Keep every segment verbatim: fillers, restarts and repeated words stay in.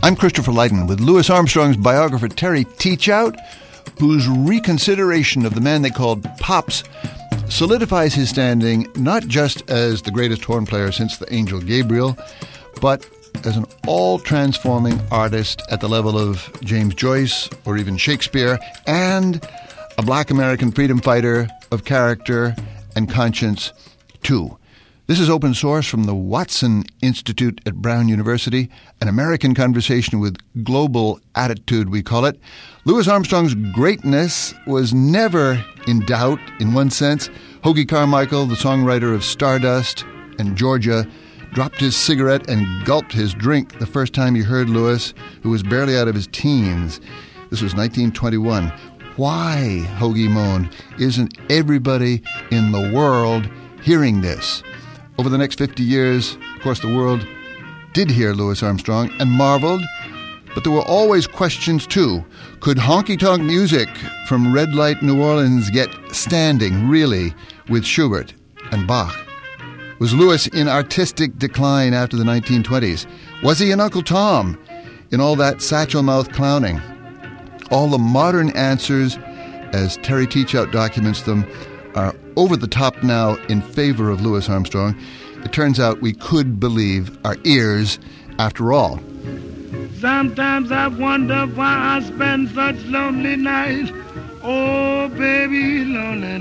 I'm Christopher Lydon with Louis Armstrong's biographer Terry Teachout, whose reconsideration of the man they called Pops solidifies his standing not just as the greatest horn player since the angel Gabriel, but as an all-transforming artist at the level of James Joyce or even Shakespeare, and a black American freedom fighter of character and conscience, too. This is Open Source from the Watson Institute at Brown University, an American conversation with global attitude, we call it. Louis Armstrong's greatness was never in doubt, in one sense. Hoagy Carmichael, the songwriter of Stardust and Georgia, dropped his cigarette and gulped his drink the first time he heard Louis, who was barely out of his teens. This was nineteen twenty-one. Why, Hoagy moaned, isn't everybody in the world hearing this? Over the next fifty years, of course, the world did hear Louis Armstrong and marveled, but there were always questions, too. Could honky-tonk music from red light New Orleans get standing, really, with Schubert and Bach? Was Louis in artistic decline after the nineteen twenties? Was he an Uncle Tom in all that satchel-mouth clowning? All the modern answers, as Terry Teachout documents them, are over the top now in favor of Louis Armstrong. It turns out we could believe our ears after all. Sometimes I wonder why I spend such lonely nights. Oh, baby, lonely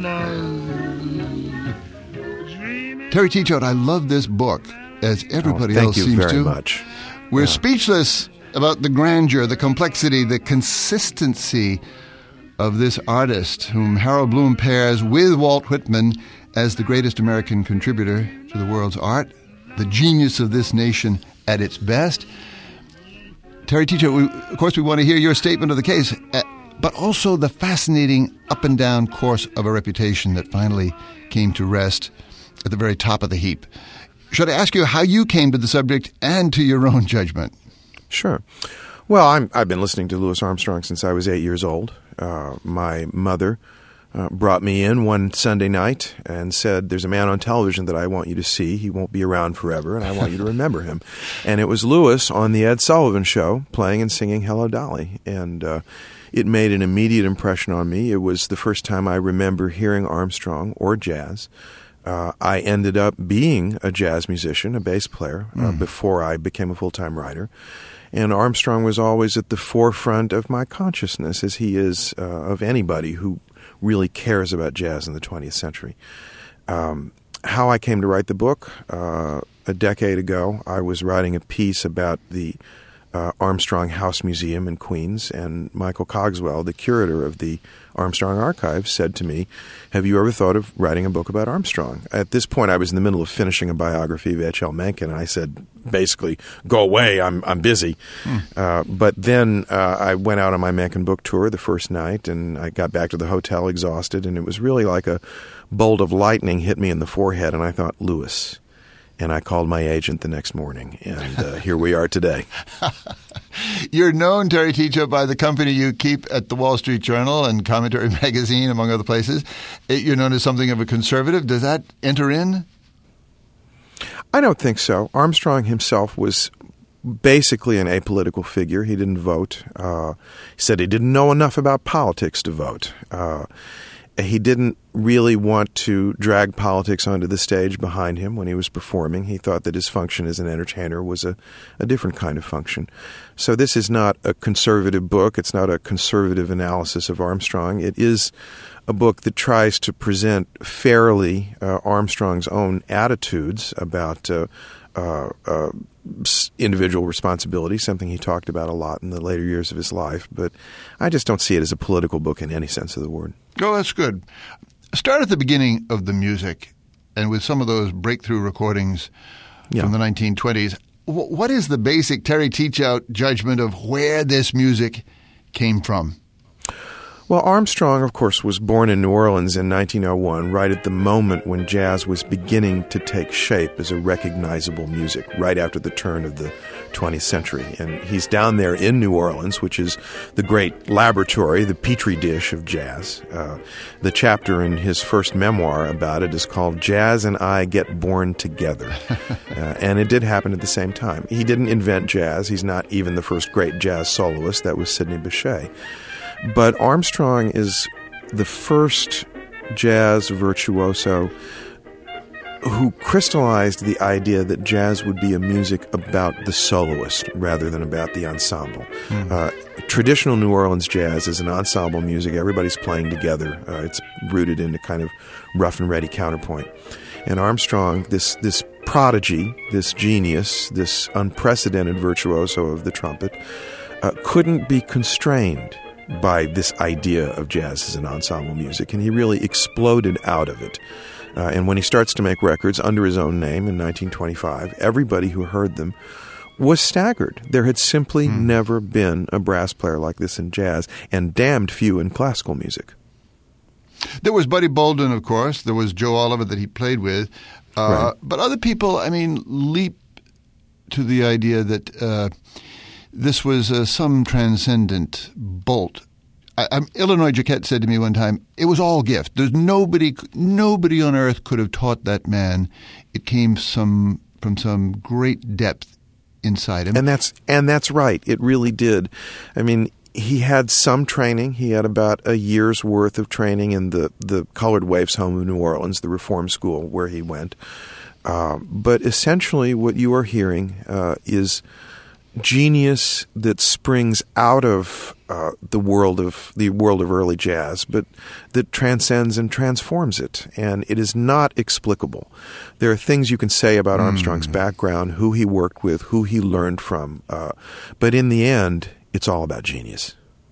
nights. Dreaming. Terry Teachout, I love this book, as everybody oh, else seems to. Thank you very much. We're yeah. speechless about the grandeur, the complexity, the consistency of this artist whom Harold Bloom pairs with Walt Whitman as the greatest American contributor to the world's art, the genius of this nation at its best. Terry Teachout, we, of course, we want to hear your statement of the case, uh, but also the fascinating up and down course of a reputation that finally came to rest at the very top of the heap. Should I ask you how you came to the subject and to your own judgment? Sure. Well, I'm, I've been listening to Louis Armstrong since I was eight years old. Uh, my mother uh, brought me in one Sunday night and said, there's a man on television that I want you to see. He won't be around forever, and I want you to remember him. And it was Louis on the Ed Sullivan Show playing and singing Hello, Dolly. And uh, it made an immediate impression on me. It was the first time I remember hearing Armstrong or jazz. Uh, I ended up being a jazz musician, a bass player, uh, mm. before I became a full-time writer. And Armstrong was always at the forefront of my consciousness, as he is uh, of anybody who really cares about jazz in the twentieth century. Um, how I came to write the book, uh, a decade ago, I was writing a piece about the uh, Armstrong House Museum in Queens, and Michael Cogswell, the curator of the Armstrong Archives, said to me, have you ever thought of writing a book about Armstrong? At this point, I was in the middle of finishing a biography of H L Mencken, and I said, basically, go away, I'm I'm busy. Hmm. Uh, but then uh, I went out on my Mencken book tour the first night, and I got back to the hotel exhausted, and it was really like a bolt of lightning hit me in the forehead, and I thought, Louis. And I called my agent the next morning, and uh, here we are today. You're known, Terry Teachout, by the company you keep at the Wall Street Journal and Commentary Magazine, among other places. You're known as something of a conservative. Does that enter in? I don't think so. Armstrong himself was basically an apolitical figure. He didn't vote. Uh, he said he didn't know enough about politics to vote. Uh, he didn't really want to drag politics onto the stage behind him when he was performing. He thought that his function as an entertainer was a, a different kind of function. So this is not a conservative book. It's not a conservative analysis of Armstrong. It is a book that tries to present fairly uh, Armstrong's own attitudes about uh, uh, uh, individual responsibility, something he talked about a lot in the later years of his life. But I just don't see it as a political book in any sense of the word. Oh, that's good. Start at the beginning of the music, and with some of those breakthrough recordings yeah. from the nineteen twenties. W- what is the basic Terry Teachout judgment of where this music came from? Well, Armstrong, of course, was born in New Orleans in nineteen oh one, right at the moment when jazz was beginning to take shape as a recognizable music, right after the turn of the twentieth century. And he's down there in New Orleans, which is the great laboratory, the petri dish of jazz. Uh, the chapter in his first memoir about it is called Jazz and I Get Born Together. uh, and it did happen at the same time. He didn't invent jazz. He's not even the first great jazz soloist. That was Sidney Bechet. But Armstrong is the first jazz virtuoso who crystallized the idea that jazz would be a music about the soloist rather than about the ensemble. Mm. Uh, traditional New Orleans jazz is an ensemble music. Everybody's playing together. Uh, it's rooted in a kind of rough and ready counterpoint. And Armstrong, this this prodigy, this genius, this unprecedented virtuoso of the trumpet, uh, couldn't be constrained by this idea of jazz as an ensemble music, and he really exploded out of it. Uh, and when he starts to make records under his own name in nineteen twenty-five, everybody who heard them was staggered. There had simply mm. never been a brass player like this in jazz, and damned few in classical music. There was Buddy Bolden, of course. There was Joe Oliver that he played with. Uh, right. But other people, I mean, leap to the idea that uh, this was uh, some transcendent bolt. I, I'm, Illinois Jacquet said to me one time, it was all gift. There's nobody, nobody on earth could have taught that man. It came some from some great depth inside him. And that's and that's right. It really did. I mean, he had some training. He had about a year's worth of training in the, the Colored Waifs home of New Orleans, the reform school where he went. Uh, but essentially what you are hearing uh, is genius that springs out of uh, the world of the world of early jazz, but that transcends and transforms it. And it is not explicable. There are things you can say about Armstrong's mm. background, who he worked with, who he learned from. Uh, but in the end, it's all about genius.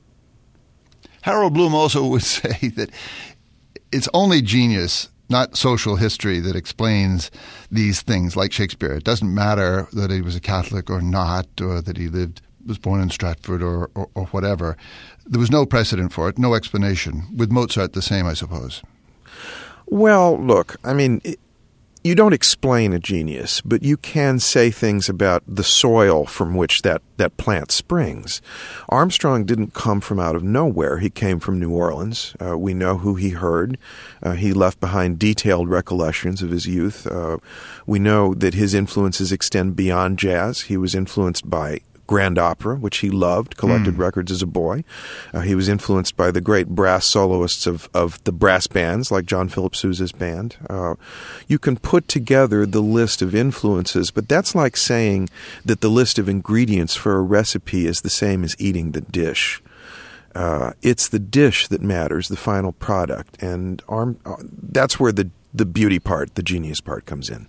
Harold Bloom also would say that it's only genius, not social history, that explains these things like Shakespeare. It doesn't matter that he was a Catholic or not, or that he lived, was born in Stratford or, or, or whatever. There was no precedent for it, no explanation. With Mozart, the same, I suppose. Well, look, I mean, it, you don't explain a genius, but you can say things about the soil from which that, that plant springs. Armstrong didn't come from out of nowhere. He came from New Orleans. Uh, we know who he heard. Uh, he left behind detailed recollections of his youth. Uh, we know that his influences extend beyond jazz. He was influenced by grand opera, which he loved, collected mm. records as a boy. Uh, he was influenced by the great brass soloists of, of the brass bands, like John Philip Sousa's band. Uh, you can put together the list of influences, but that's like saying that the list of ingredients for a recipe is the same as eating the dish. Uh, it's the dish that matters, the final product, and arm, uh, that's where the, the beauty part, the genius part, comes in.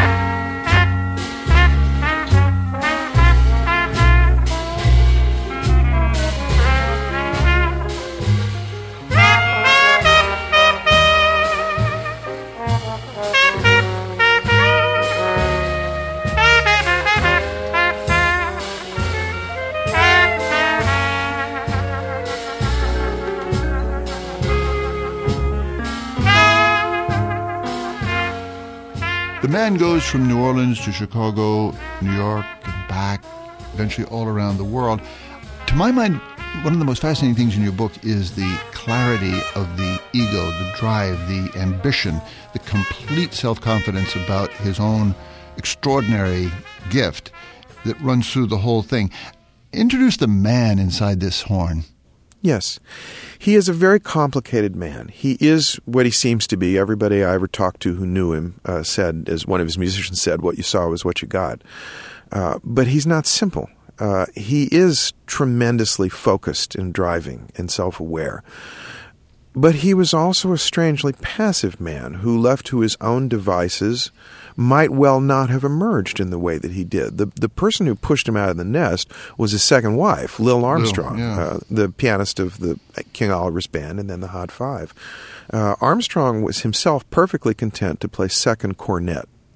The man goes from New Orleans to Chicago, New York, and back, eventually all around the world. To my mind, one of the most fascinating things in your book is the clarity of the ego, the drive, the ambition, the complete self-confidence about his own extraordinary gift that runs through the whole thing. Introduce the man inside this horn. Yes. He is a very complicated man. He is what he seems to be. Everybody I ever talked to who knew him uh, said, as one of his musicians said, what you saw was what you got. Uh, but he's not simple. Uh, he is tremendously focused and driving and self-aware. But he was also a strangely passive man who, left to his own devices, might well not have emerged in the way that he did. The the person who pushed him out of the nest was his second wife, Lil Armstrong, Lil, yeah. uh, the pianist of the King Oliver's band and then the Hot Five. Uh, Armstrong was himself perfectly content to play second cornet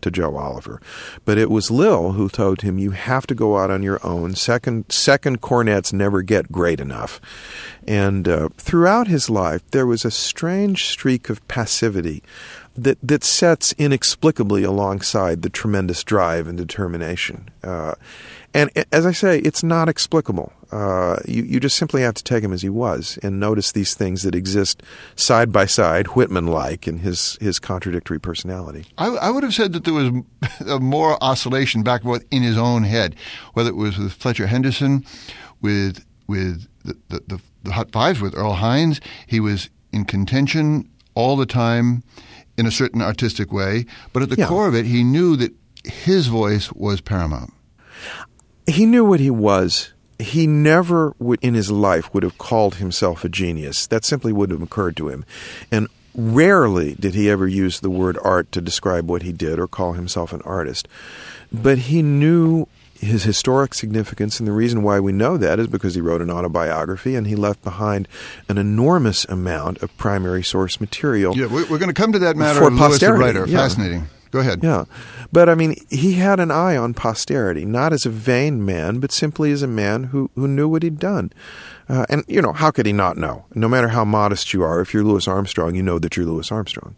to Joe Oliver. But it was Lil who told him, you have to go out on your own. Second, second cornets never get great enough. And uh, throughout his life, there was a strange streak of passivity that, that sets inexplicably alongside the tremendous drive and determination. Uh, and as I say, it's not explicable. Uh, you, you just simply have to take him as he was and notice these things that exist side by side, Whitman-like, in his, his contradictory personality. I, I would have said that there was more oscillation back and forth in his own head, whether it was with Fletcher Henderson, with with the, the, the, the Hot Fives, with Earl Hines. He was in contention all the time in a certain artistic way, but at the yeah. core of it, he knew that his voice was paramount. He knew what he was. He never would, in his life, would have called himself a genius. That simply wouldn't have occurred to him. And rarely did he ever use the word art to describe what he did or call himself an artist. But he knew his historic significance, and the reason why we know that is because he wrote an autobiography and he left behind an enormous amount of primary source material. Yeah, we're, we're going to come to that matter for of Lewis the posterity. writer. Yeah. Fascinating. Go ahead. Yeah. But, I mean, he had an eye on posterity, not as a vain man, but simply as a man who, who knew what he'd done. Uh, and, you know, how could he not know? No matter how modest you are, if you're Louis Armstrong, you know that you're Louis Armstrong.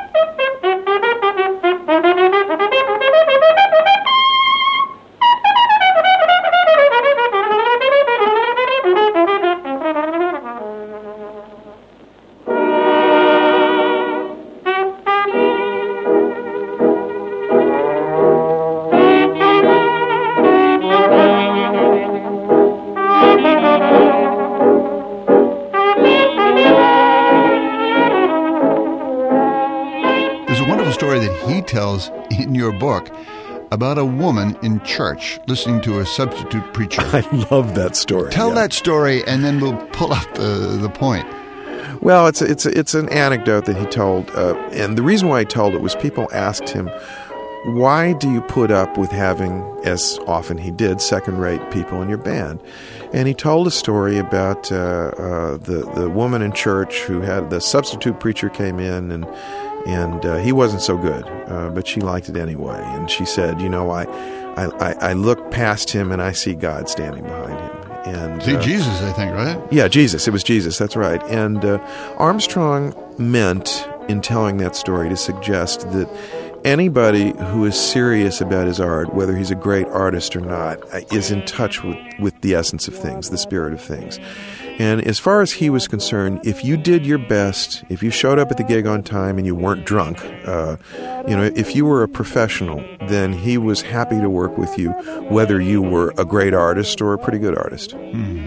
Tells in your book about a woman in church listening to a substitute preacher. I love that story. Tell yeah. that story, and then we'll pull up the, the point. Well, it's a, it's a, it's an anecdote that he told, uh, and the reason why he told it was people asked him, why do you put up with having, as often he did, second-rate people in your band? And he told a story about uh, uh, the, the woman in church who had, the substitute preacher came in, and and uh, he wasn't so good, uh, but she liked it anyway. And she said, you know, I, I, I look past him and I see God standing behind him. And see uh, Jesus, I think, right? Yeah, Jesus. It was Jesus. That's right. And uh, Armstrong meant, in telling that story, to suggest that anybody who is serious about his art, whether he's a great artist or not, is in touch with, with the essence of things, the spirit of things. And as far as he was concerned, if you did your best, if you showed up at the gig on time and you weren't drunk, uh, you know, if you were a professional, then he was happy to work with you, whether you were a great artist or a pretty good artist. Hmm.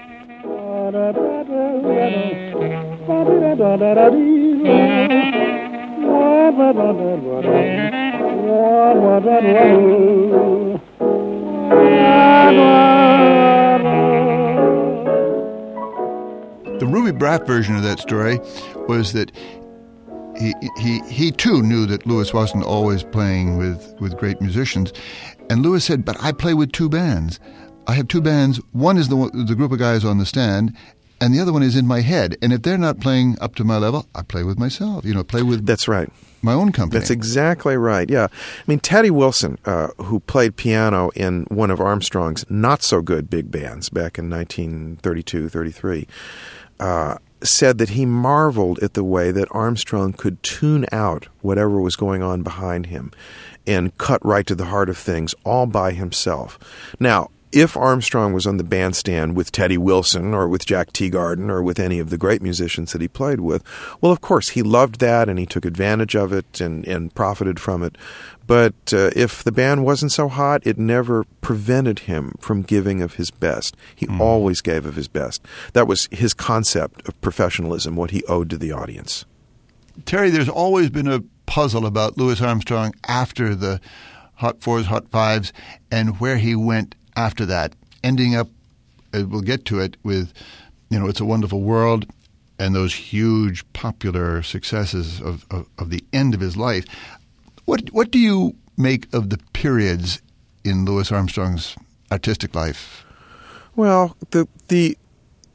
The Ruby Braff version of that story was that he he he too knew that Louis wasn't always playing with, with great musicians, and Louis said, "But I play with two bands. I have two bands. One is the the group of guys on the stand, and the other one is in my head. And if they're not playing up to my level, I play with myself. You know, play with that's right, my own company." That's exactly right. Yeah, I mean Teddy Wilson, uh, who played piano in one of Armstrong's not so good big bands back in nineteen thirty-two, thirty-three. Uh, said that he marveled at the way that Armstrong could tune out whatever was going on behind him and cut right to the heart of things all by himself. Now, if Armstrong was on the bandstand with Teddy Wilson or with Jack Teagarden or with any of the great musicians that he played with, well, of course, he loved that and he took advantage of it and, and profited from it. But uh, if the band wasn't so hot, it never prevented him from giving of his best. He mm. always gave of his best. That was his concept of professionalism, what he owed to the audience. Terry, there's always been a puzzle about Louis Armstrong after the Hot Fours, Hot Fives, and where he went after that, ending up, uh, we'll get to it, with, you know, It's a Wonderful World and those huge popular successes of, of, of the end of his life. What what do you make of the periods in Louis Armstrong's artistic life? Well, the the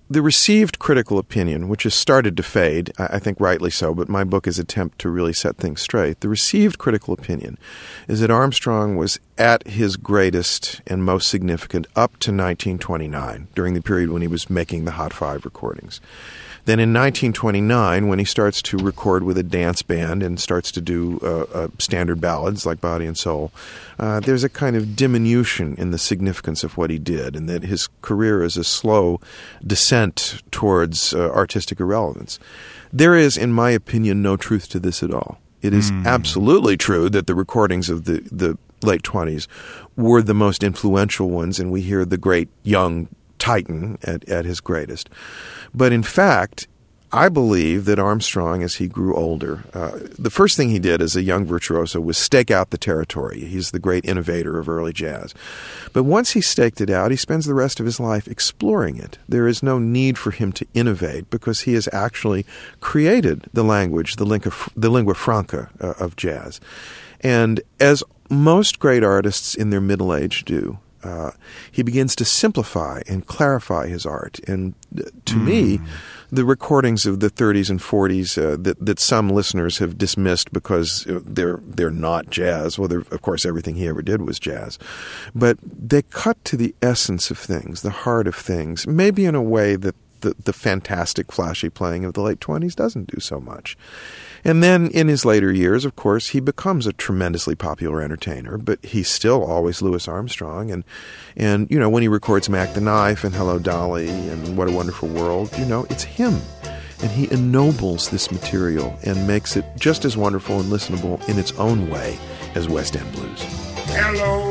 the received critical opinion, which has started to fade, I think rightly so, but my book is an attempt to really set things straight. The received critical opinion is that Armstrong was at his greatest and most significant up to nineteen twenty-nine, during the period when he was making the Hot Five recordings. Then in nineteen twenty-nine, when he starts to record with a dance band and starts to do uh, uh, standard ballads like Body and Soul, uh, there's a kind of diminution in the significance of what he did, and that his career is a slow descent towards uh, artistic irrelevance. There is, in my opinion, no truth to this at all. It is mm. absolutely true that the recordings of the, the late twenties were the most influential ones, and we hear the great young Titan at, at his greatest. But in fact, I believe that Armstrong, as he grew older, uh, the first thing he did as a young virtuoso was stake out the territory. He's the great innovator of early jazz. But once he staked it out, he spends the rest of his life exploring it. There is no need for him to innovate because he has actually created the language, the lingua, the lingua franca uh, of jazz. And as most great artists in their middle age do, Uh, he begins to simplify and clarify his art. And uh, to mm. me, the recordings of the thirties and forties uh, that, that some listeners have dismissed because they're they're not jazz. Well, of course, everything he ever did was jazz. But they cut to the essence of things, the heart of things, maybe in a way that the, the fantastic, flashy playing of the late twenties doesn't do so much. And then in his later years, of course, he becomes a tremendously popular entertainer, but he's still always Louis Armstrong. And, and you know, when he records Mac the Knife and Hello Dolly and What a Wonderful World, you know, it's him. And he ennobles this material and makes it just as wonderful and listenable in its own way as West End Blues. Hello,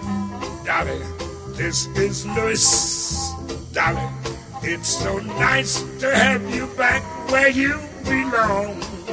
Dolly, this is Louis. Dolly, it's so nice to have you back where you belong.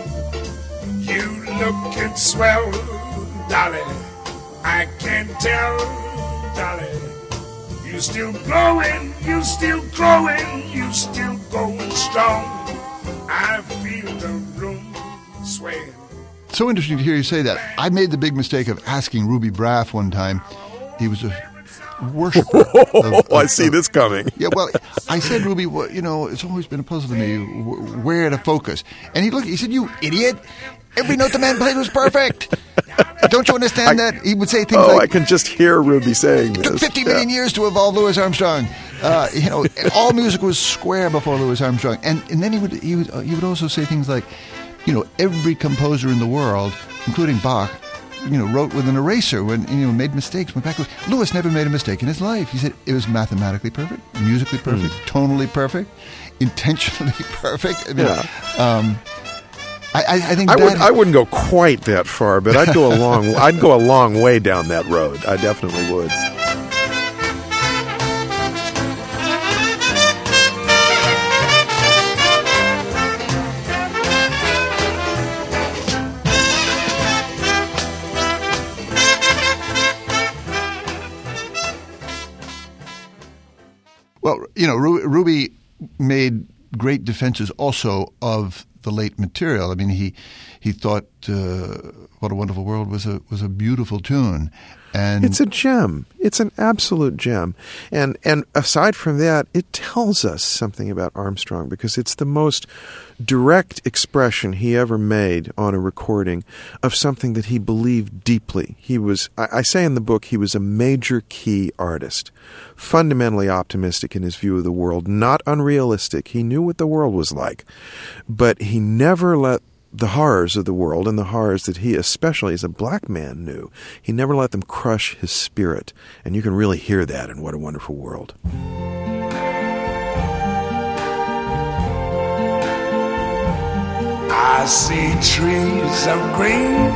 You lookin' swell, Dolly, I can tell, Dolly. You still glowing, you still growing, you still going strong. I feel the room swaying. So interesting to hear you say that. I made the big mistake of asking Ruby Braff one time. He was a worshiper. of, of, I see of, this coming. Yeah, well, I said, Ruby, well, you know, it's always been a puzzle to me where to focus. And he looked, he said, you idiot. Every note the man played was perfect. Don't you understand I, that? He would say things oh, like... Oh, I can just hear Ruby saying this. It took fifty million yeah. years to evolve Louis Armstrong. Uh, you know, all music was square before Louis Armstrong. And and then he would, he would, uh, he would also say things like, you know, every composer in the world, including Bach, you know, wrote with an eraser when, you know, made mistakes. Went back. Louis never made a mistake in his life. He said it was mathematically perfect, musically perfect, mm. tonally perfect, intentionally perfect. I mean, yeah. um, I, I think I, that would, I wouldn't go quite that far, but I'd go a long. I'd go a long way down that road. I definitely would. Well, you know, Ru- Ruby made great defenses also of the late material. I mean, he he thought uh, "What a Wonderful World" was a was a beautiful tune, and it's a gem. It's an absolute gem. And and aside from that, it tells us something about Armstrong because it's the most direct expression he ever made on a recording of something that he believed deeply. He was, I, I say in the book, he was a major key artist, fundamentally optimistic in his view of the world, not unrealistic. He knew what the world was like, but he never let the horrors of the world and the horrors that he, especially as a black man, knew, he never let them crush his spirit. And you can really hear that in What a Wonderful World. I see trees of green,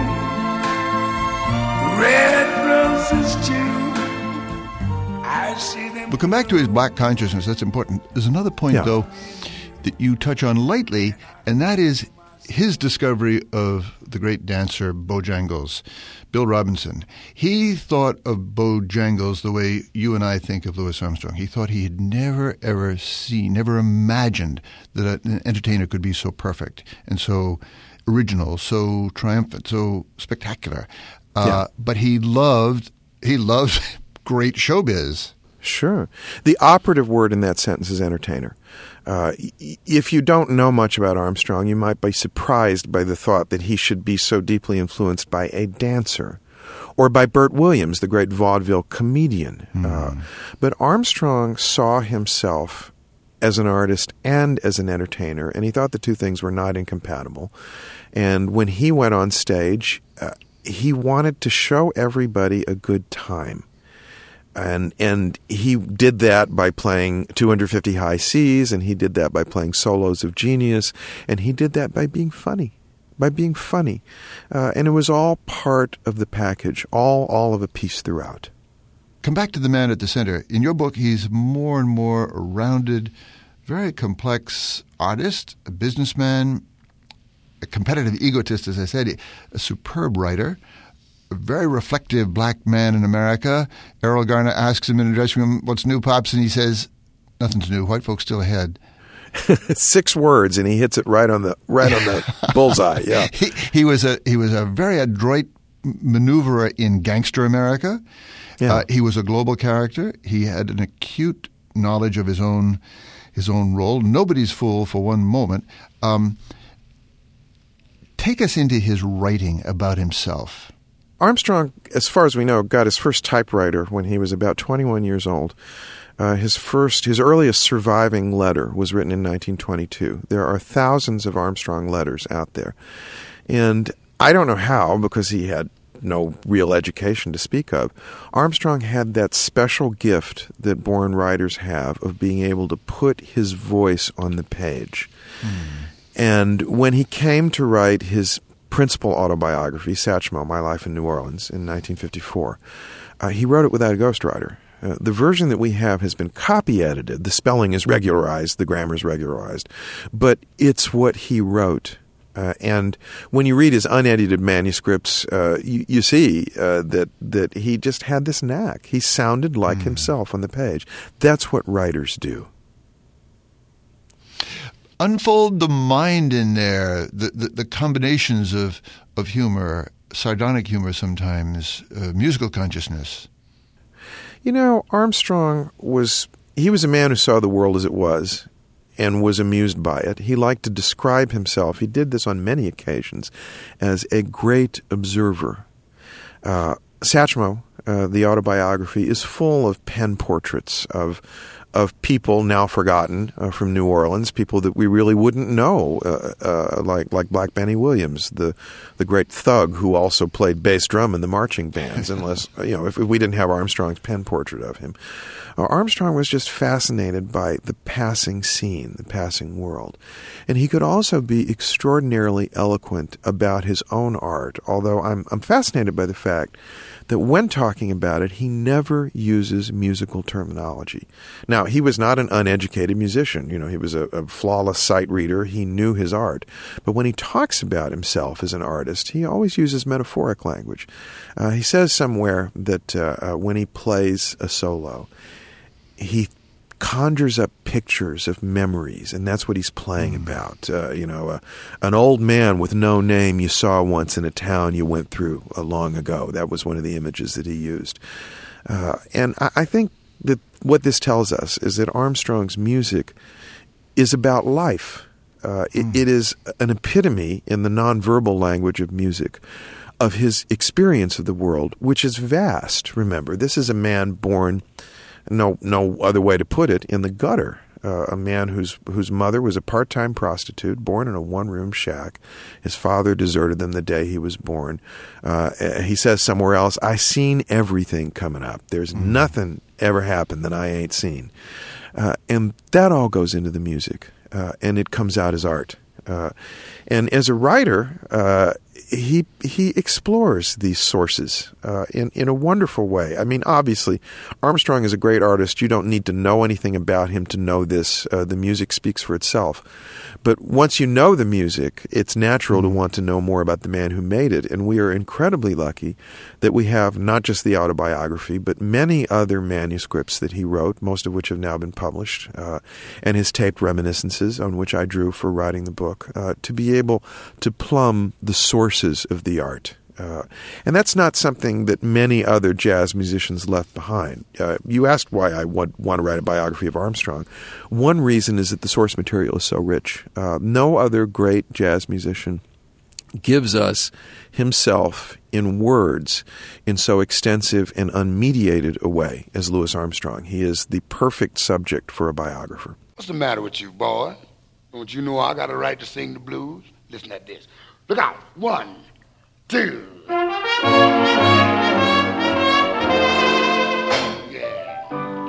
red roses too. I see them. We'll come back to his black consciousness. That's important. There's another point, yeah. though, that you touch on lightly, and that is his discovery of the great dancer Bojangles, Bill Robinson. He thought of Bojangles the way you and I think of Louis Armstrong. He thought he had never, ever seen, never imagined that an entertainer could be so perfect and so original, so triumphant, so spectacular. Uh, yeah. But he loved, he loved great showbiz. Sure. The operative word in that sentence is entertainer. Uh, if you don't know much about Armstrong, you might be surprised by the thought that he should be so deeply influenced by a dancer or by Bert Williams, the great vaudeville comedian. Mm. Uh, but Armstrong saw himself as an artist and as an entertainer, and he thought the two things were not incompatible. And when he went on stage, uh, he wanted to show everybody a good time. And and he did that by playing two hundred fifty High C's, and he did that by playing solos of genius, and he did that by being funny, by being funny. Uh, and it was all part of the package, all all of a piece throughout. Come back to the man at the center. In your book, he's more and more a rounded, very complex artist, a businessman, a competitive egotist, as I said, a superb writer, a very reflective black man in America. Errol Garner asks him in a dressing room, "What's new, Pops?" And he says, "Nothing's new. White folks still ahead." Six words, and he hits it right on the right on the bullseye. Yeah, he, he was a he was a very adroit maneuverer in gangster America. Yeah. Uh, he was a global character. He had an acute knowledge of his own his own role. Nobody's fool for one moment. Um, take us into his writing about himself. Armstrong, as far as we know, got his first typewriter when he was about twenty-one years old. Uh, his first, his earliest surviving letter was written in nineteen twenty-two. There are thousands of Armstrong letters out there. And I don't know how, because he had no real education to speak of, Armstrong had that special gift that born writers have of being able to put his voice on the page. Mm. And when he came to write his principal autobiography, Satchmo, My Life in New Orleans, in nineteen fifty-four, uh, he wrote it without a ghostwriter. Uh, the version that we have has been copy-edited. The spelling is regularized, the grammar is regularized, but it's what he wrote. Uh, and when you read his unedited manuscripts, uh, you, you see uh, that that he just had this knack. He sounded like mm. himself on the page. That's what writers do. Unfold the mind in there, the, the, the combinations of, of humor, sardonic humor sometimes, uh, musical consciousness. You know, Armstrong was, he was a man who saw the world as it was and was amused by it. He liked to describe himself, he did this on many occasions, as a great observer. Uh, Satchmo, uh, the autobiography, is full of pen portraits of of people now forgotten uh, from New Orleans, people that we really wouldn't know, uh, uh, like like Black Benny Williams, the the great thug who also played bass drum in the marching bands. Unless you know, if, if we didn't have Armstrong's pen portrait of him, uh, Armstrong was just fascinated by the passing scene, the passing world, and he could also be extraordinarily eloquent about his own art. Although I'm I'm fascinated by the fact that when talking about it, he never uses musical terminology. Now, he was not an uneducated musician. You know, he was a, a flawless sight reader. He knew his art. But when he talks about himself as an artist, he always uses metaphoric language. Uh, he says somewhere that uh, uh, when he plays a solo, he conjures up pictures of memories, and that's what he's playing mm. about. Uh, you know, uh, an old man with no name you saw once in a town you went through uh, long ago. That was one of the images that he used. Uh, and I, I think that what this tells us is that Armstrong's music is about life. Uh, it, mm. it is an epitome in the nonverbal language of music of his experience of the world, which is vast. Remember, this is a man born, no no other way to put it, in the gutter. Uh, a man whose whose mother was a part-time prostitute, born in a one-room shack. His father deserted them the day he was born. Uh, he says somewhere else, "I seen everything coming up. There's mm. nothing ever happened that I ain't seen." Uh, and that all goes into the music, uh, and it comes out as art. Uh, and as a writer, uh, he he explores these sources uh, in in a wonderful way. I mean, obviously, Armstrong is a great artist. You don't need to know anything about him to know this. Uh, the music speaks for itself. But once you know the music, it's natural to want to know more about the man who made it. And we are incredibly lucky that we have not just the autobiography, but many other manuscripts that he wrote, most of which have now been published, uh, and his taped reminiscences on which I drew for writing the book, uh, to be able to plumb the sources of the art. Uh, and that's not something that many other jazz musicians left behind. Uh, you asked why I want, want to write a biography of Armstrong. One reason is that the source material is so rich. Uh, no other great jazz musician gives us himself in words in so extensive and unmediated a way as Louis Armstrong. He is the perfect subject for a biographer. What's the matter with you, boy? Don't you know I got a right to sing the blues? Listen at this. Look out. One, two. Yeah.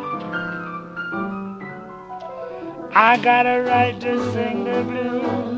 I got a right to sing the blues.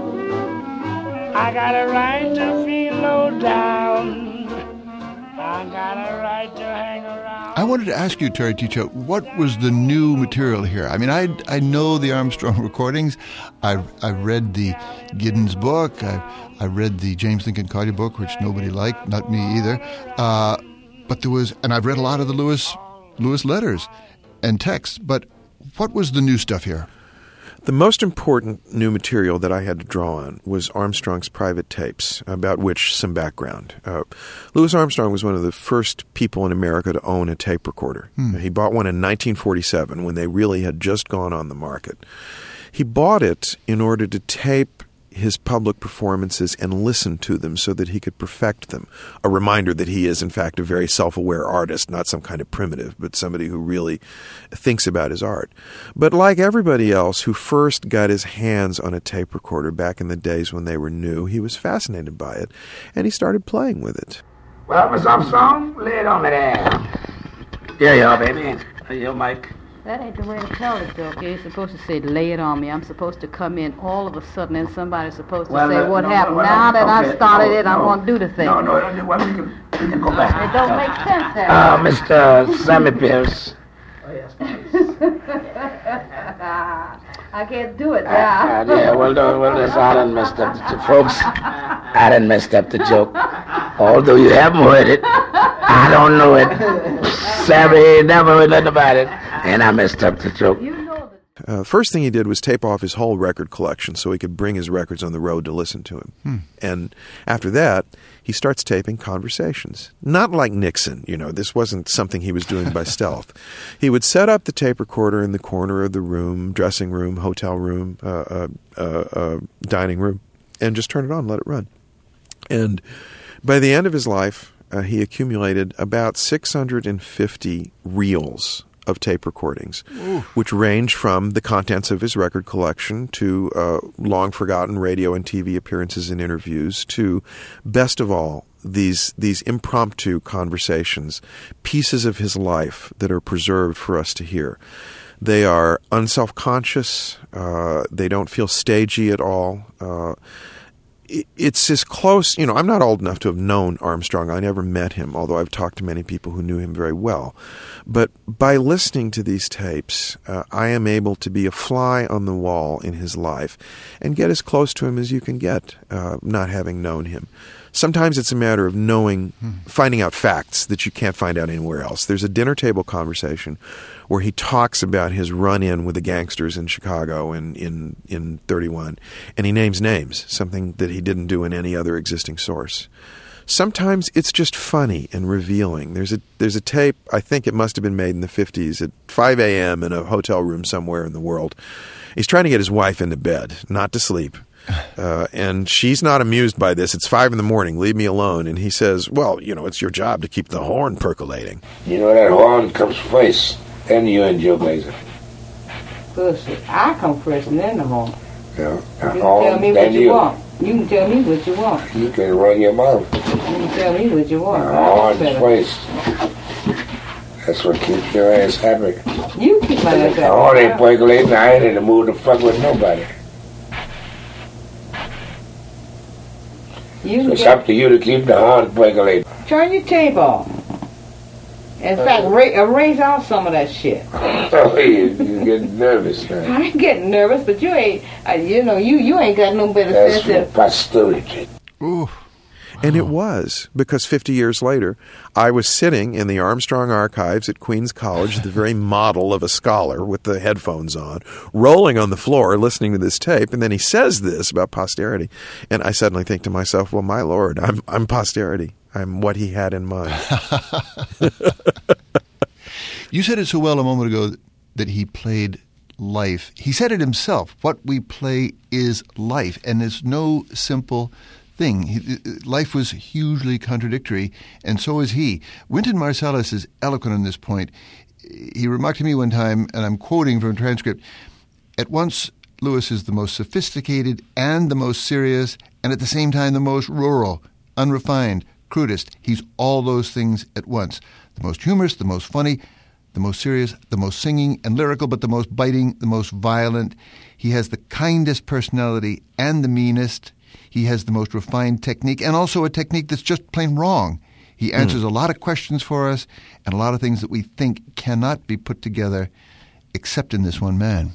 I got a right to feel low down. I got a right to hang around. I wanted to ask you, Terry Teachout, what was the new material here? I mean, I I know the Armstrong recordings. I've, I've read the Giddens book. I've, I read the James Lincoln Carty book, which nobody liked, not me either. Uh, but there was, and I've read a lot of the Louis, Louis letters and texts. But what was the new stuff here? The most important new material that I had to draw on was Armstrong's private tapes, about which some background. Uh, Louis Armstrong was one of the first people in America to own a tape recorder. Hmm. He bought one in nineteen forty-seven when they really had just gone on the market. He bought it in order to tape his public performances and listen to them so that he could perfect them. A reminder that he is, in fact, a very self-aware artist, not some kind of primitive, but somebody who really thinks about his art. But like everybody else who first got his hands on a tape recorder back in the days when they were new, he was fascinated by it, and he started playing with it. Well, Miss Armstrong, lay it on me there. There you are, baby. Hey, your mic. That ain't the way to tell the joke. You're supposed to say, lay it on me. I'm supposed to come in all of a sudden and somebody's supposed to well, say uh, what no, happened. Well, now that okay, I started no, it, no, I'm going to do the thing. No, no, well, we can, we can go back. It don't make sense, Harry. Uh, Mister Sammy Pierce. Oh, yes, I can't do it Uh, now. uh, yeah, well, no, well, that's, I done messed up the folks. I done messed up the joke. Although you haven't heard it, I don't know it. Sammy never heard nothing about it, and I messed up the joke. You know the Uh, first thing he did was tape off his whole record collection so he could bring his records on the road to listen to him. Hmm. And after that, he starts taping conversations. Not like Nixon, you know, this wasn't something he was doing by stealth. He would set up the tape recorder in the corner of the room, dressing room, hotel room, uh, uh, uh, uh, dining room, and just turn it on, let it run. And by the end of his life, uh, he accumulated about six hundred fifty reels of tape recordings, Ooh. which range from the contents of his record collection to uh, long-forgotten radio and T V appearances and interviews to, best of all, these these impromptu conversations, pieces of his life that are preserved for us to hear. They are unself-conscious. Uh, they don't feel stagey at all. Uh, It's as close, you know, I'm not old enough to have known Armstrong. I never met him, although I've talked to many people who knew him very well. But by listening to these tapes, uh, I am able to be a fly on the wall in his life and get as close to him as you can get, uh, not having known him. Sometimes it's a matter of knowing, finding out facts that you can't find out anywhere else. There's a dinner table conversation where he talks about his run-in with the gangsters in Chicago in, in, in thirty-one, and he names names, something that he didn't do in any other existing source. Sometimes it's just funny and revealing. There's a there's a tape, I think it must have been made in the fifties, at five a.m. in a hotel room somewhere in the world. He's trying to get his wife into bed, not to sleep. Uh, and she's not amused by this. It's five in the morning. Leave me alone. And he says, well, you know, it's your job to keep the horn percolating. You know, that horn comes first, then you and Joe Glazer. Bullshit. I come first and then the horn. Yeah. You can tell me what you, you want. You can tell me what you want. You can run your mouth. You can tell me what you want. The horn first. That's what keeps your ass happy. You keep my ass happy. The horn ain't percolating. I ain't in the mood to fuck with nobody. You So it's get, up to you to keep the horn percolating. turn your tape off. In fact, ra- erase out some of that shit. Oh, you, you get nervous now. I ain't getting nervous, but you ain't, uh, you know, you, you ain't got no better That's sense for than... posterity. Ooh. And it was, because fifty years later, I was sitting in the Armstrong archives at Queens College, the very model of a scholar with the headphones on, rolling on the floor, listening to this tape, and then he says this about posterity. And I suddenly think to myself, well, my Lord, I'm, I'm posterity. I'm what he had in mind. You said it so well a moment ago that he played life. He said it himself. What we play is life, and it's no simple thing. He, life was hugely contradictory, and so is he. Wynton Marsalis is eloquent on this point. He remarked to me one time, and I'm quoting from a transcript, at once Lewis is the most sophisticated and the most serious, and at the same time the most rural, unrefined, crudest. He's all those things at once. The most humorous, the most funny, the most serious, the most singing and lyrical, but the most biting, the most violent. He has the kindest personality and the meanest. He has the most refined technique, and also a technique that's just plain wrong. He answers mm. a lot of questions for us, and a lot of things that we think cannot be put together except in this one man.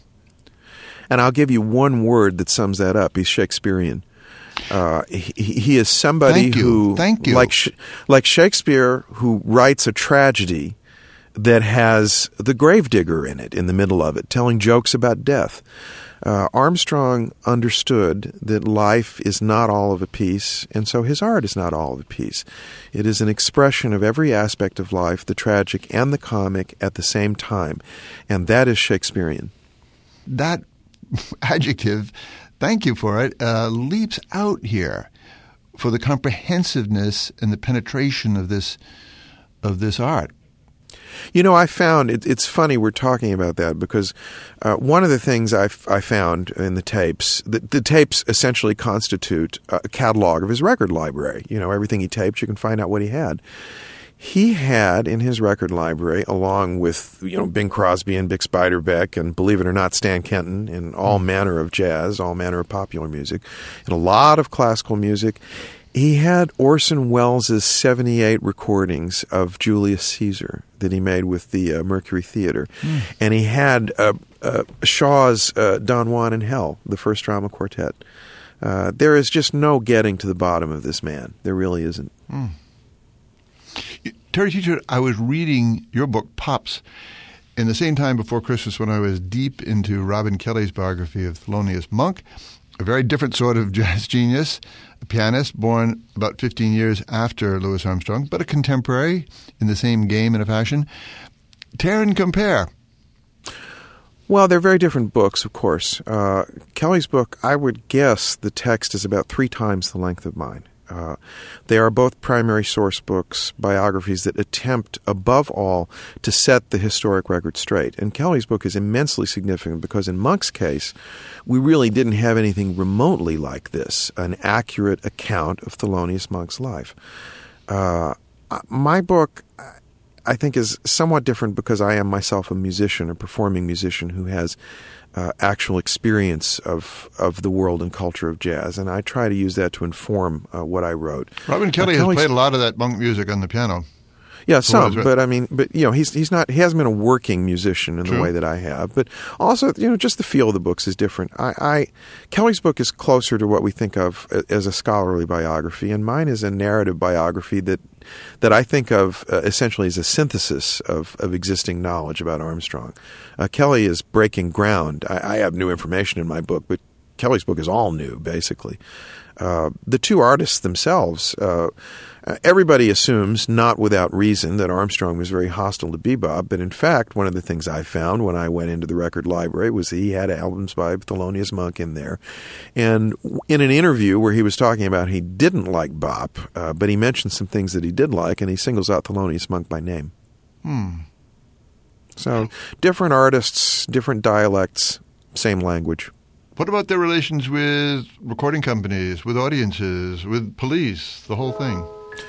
And I'll give you one word that sums that up. He's Shakespearean. Uh, he, he is somebody Thank you. who, Thank you. like like Shakespeare, who writes a tragedy that has the gravedigger in it, in the middle of it, telling jokes about death. Uh, Armstrong understood that life is not all of a piece, and so his art is not all of a piece. It is an expression of every aspect of life, the tragic and the comic, at the same time, and that is Shakespearean. That adjective, thank you for it, uh, leaps out here for the comprehensiveness and the penetration of this of this art. You know, I found, it, it's funny we're talking about that, because uh, one of the things I, I found in the tapes, the, the tapes essentially constitute a catalog of his record library. You know, everything he taped, you can find out what he had. He had in his record library, along with, you know, Bing Crosby and Bix Beiderbecke and, believe it or not, Stan Kenton, and all manner of jazz, all manner of popular music, and a lot of classical music. He had Orson Welles' seventy-eight recordings of Julius Caesar that he made with the uh, Mercury Theater. Mm. And he had uh, uh, Shaw's uh, Don Juan in Hell, the first drama quartet. Uh, there is just no getting to the bottom of this man. There really isn't. Mm. Terry Teachout, I was reading your book, Pops, in the same time before Christmas when I was deep into Robin Kelly's biography of Thelonious Monk, a very different sort of jazz genius, a pianist born about fifteen years after Louis Armstrong, but a contemporary in the same game in a fashion. Tear and compare. Well, they're very different books, of course. Uh, Kelly's book, I would guess the text is about three times the length of mine. Uh, they are both primary source books, biographies that attempt, above all, to set the historic record straight. And Kelly's book is immensely significant because in Monk's case, we really didn't have anything remotely like this, an accurate account of Thelonious Monk's life. Uh, my book, I think, is somewhat different because I am myself a musician, a performing musician who has Uh, actual experience of, of the world and culture of jazz, and I try to use that to inform uh, what I wrote. Robin Kelly uh, has played a lot of that Monk music on the piano. Yeah, some, but I mean, but you know, he's he's not he hasn't been a working musician in True. the way that I have. But also, you know, just the feel of the books is different. I, I Kelly's book is closer to what we think of as a scholarly biography, and mine is a narrative biography that that I think of uh, essentially as a synthesis of, of existing knowledge about Armstrong. Uh, Kelly is breaking ground. I, I have new information in my book, but Kelly's book is all new, basically. Uh, the two artists themselves, uh, everybody assumes, not without reason, that Armstrong was very hostile to bebop, but in fact, one of the things I found when I went into the record library was that he had albums by Thelonious Monk in there. And in an interview where he was talking about he didn't like bop, uh, but he mentioned some things that he did like, and he singles out Thelonious Monk by name. Hmm. So, different artists, different dialects, same language. What about their relations with recording companies, with audiences, with police, the whole thing?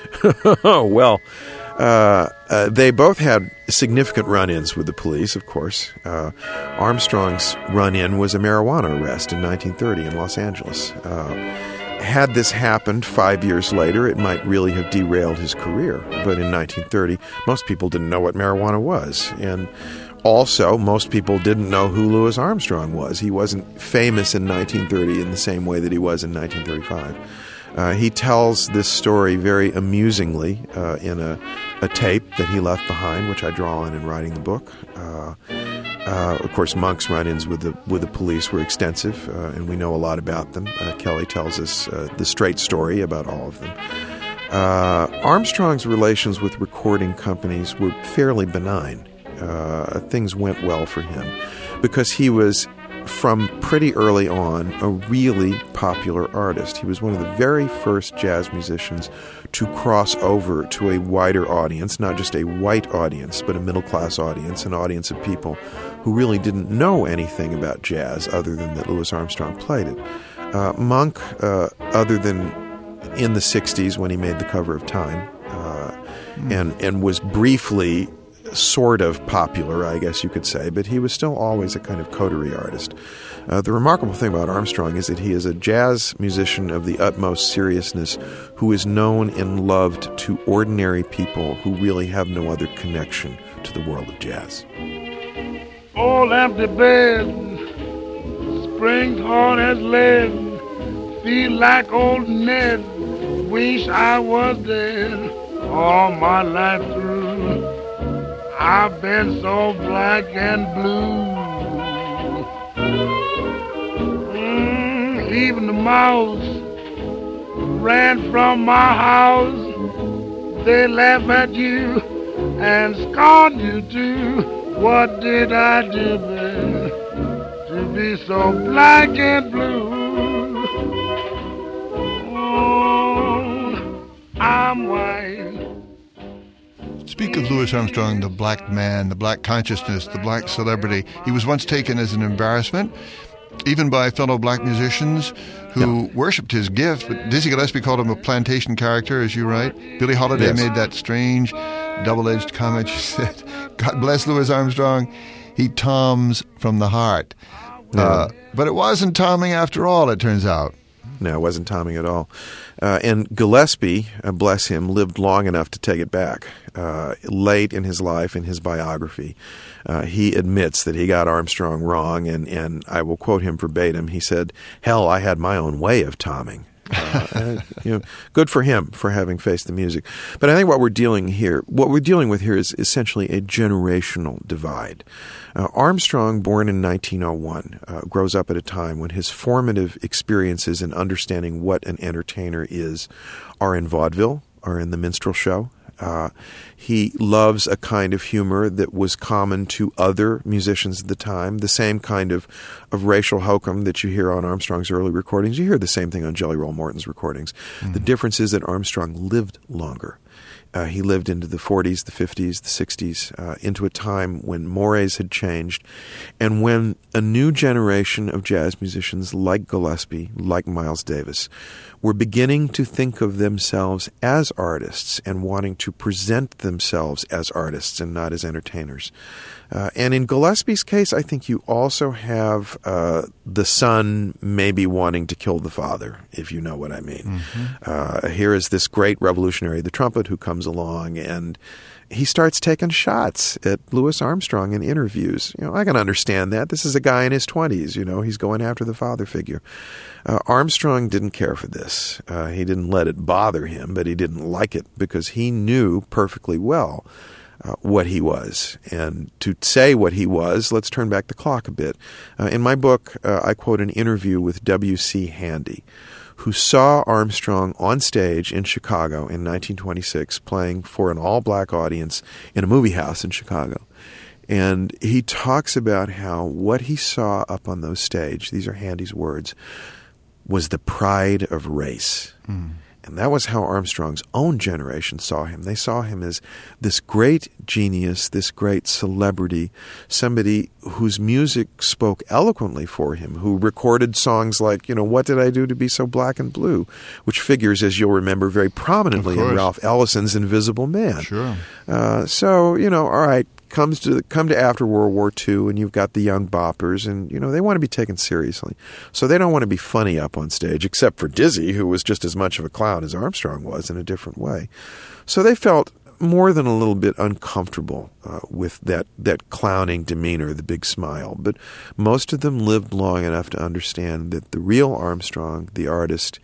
Oh, well, uh, uh, they both had significant run-ins with the police, of course. Uh, Armstrong's run-in was a marijuana arrest in nineteen thirty in Los Angeles. Uh, had this happened five years later, it might really have derailed his career. But in nineteen thirty, most people didn't know what marijuana was. And also, most people didn't know who Louis Armstrong was. He wasn't famous in nineteen thirty in the same way that he was in nineteen thirty-five. Uh, he tells this story very amusingly uh, in a, a tape that he left behind, which I draw on in writing the book. Uh, uh, of course, Monk's run-ins with the with the police were extensive, uh, and we know a lot about them. Uh, Kelly tells us uh, the straight story about all of them. Uh, Armstrong's relations with recording companies were fairly benign. Uh, things went well for him because he was, from pretty early on, a really popular artist. He was one of the very first jazz musicians to cross over to a wider audience, not just a white audience, but a middle-class audience, an audience of people who really didn't know anything about jazz other than that Louis Armstrong played it. Uh, Monk, uh, other than in the sixties when he made the cover of Time, uh, mm. and, and was briefly sort of popular, I guess you could say, but he was still always a kind of coterie artist. Uh, the remarkable thing about Armstrong is that he is a jazz musician of the utmost seriousness who is known and loved to ordinary people who really have no other connection to the world of jazz. Old empty bed, springs hard as lead, feel like old Ned, wish I was dead all my life through. I've been so black and blue. Mm, even the mouse ran from my house. They laugh at you and scorn you too. What did I do then to be so black and blue? Oh, I'm white. Speak of Louis Armstrong, the black man, the black consciousness, the black celebrity. He was once taken as an embarrassment, even by fellow black musicians who yeah. worshipped his gift. But Dizzy Gillespie called him a plantation character, as you write. Billie Holiday yes. made that strange, double-edged comment. She said, God bless Louis Armstrong, he toms from the heart. Yeah. Uh, but it wasn't tomming after all, it turns out. No, it wasn't tomming at all. Uh, and Gillespie, uh, bless him, lived long enough to take it back. Uh, late in his life, in his biography, uh, he admits that he got Armstrong wrong, and, and I will quote him verbatim. He said, hell, I had my own way of tomming. Uh, and, you know, good for him for having faced the music. But I think what we're dealing here, what we're dealing with here is essentially a generational divide. Uh, Armstrong, born in nineteen oh one, uh, grows up at a time when his formative experiences in understanding what an entertainer is are in vaudeville, are in the minstrel show. Uh, he loves a kind of humor that was common to other musicians at the time, the same kind of, of racial hokum that you hear on Armstrong's early recordings. You hear the same thing on Jelly Roll Morton's recordings. Mm. The difference is that Armstrong lived longer. Uh, he lived into the forties, the fifties, the sixties, uh, into a time when mores had changed, and when a new generation of jazz musicians like Gillespie, like Miles Davis, were beginning to think of themselves as artists and wanting to present themselves as artists and not as entertainers. Uh, and in Gillespie's case, I think you also have uh, the son maybe wanting to kill the father, if you know what I mean. Mm-hmm. Uh, here is this great revolutionary, the trumpet, who comes along, and he starts taking shots at Louis Armstrong in interviews. You know, I can understand that. This is a guy in his twenties. You know, he's going after the father figure. Uh, Armstrong didn't care for this. Uh, he didn't let it bother him, but he didn't like it because he knew perfectly well Uh, what he was. And to say what he was, let's turn back the clock a bit. Uh, in my book, uh, I quote an interview with W C Handy, who saw Armstrong on stage in Chicago in nineteen twenty-six playing for an all-black audience in a movie house in Chicago. And he talks about how what he saw up on those stage, these are Handy's words, was the pride of race. Mm. And that was how Armstrong's own generation saw him. They saw him as this great genius, this great celebrity, somebody whose music spoke eloquently for him, who recorded songs like, you know, What Did I Do to Be So Black and Blue, which figures, as you'll remember, very prominently in Ralph Ellison's Invisible Man. Sure. Uh, so, you know, all right, comes to come to after World War Two, and you've got the young boppers, and you know they want to be taken seriously, so they don't want to be funny up on stage, except for Dizzy, who was just as much of a clown as Armstrong was in a different way. So they felt more than a little bit uncomfortable uh, with that that clowning demeanor, the big smile. But most of them lived long enough to understand that the real Armstrong, the artist,